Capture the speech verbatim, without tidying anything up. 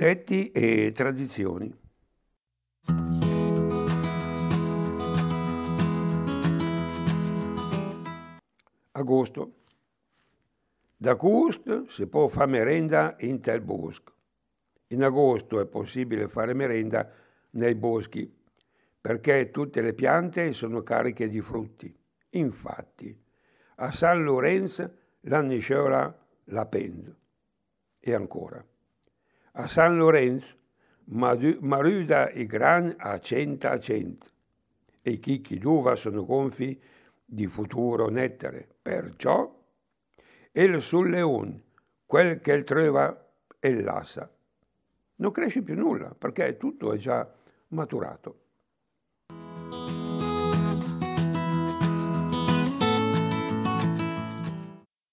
Detti e tradizioni. Agosto. D'agosto si può fare merenda in tel bosco. In agosto è possibile fare merenda nei boschi perché tutte le piante sono cariche di frutti. Infatti, a San Lorenzo l'annisciola la pendo. E ancora, a San Lorenzo maruda i gran a cento a cento e i chicchi d'uva sono gonfi di futuro nettare. Perciò il sul leone, quel che trova e l'assa. Non cresce più nulla perché tutto è già maturato.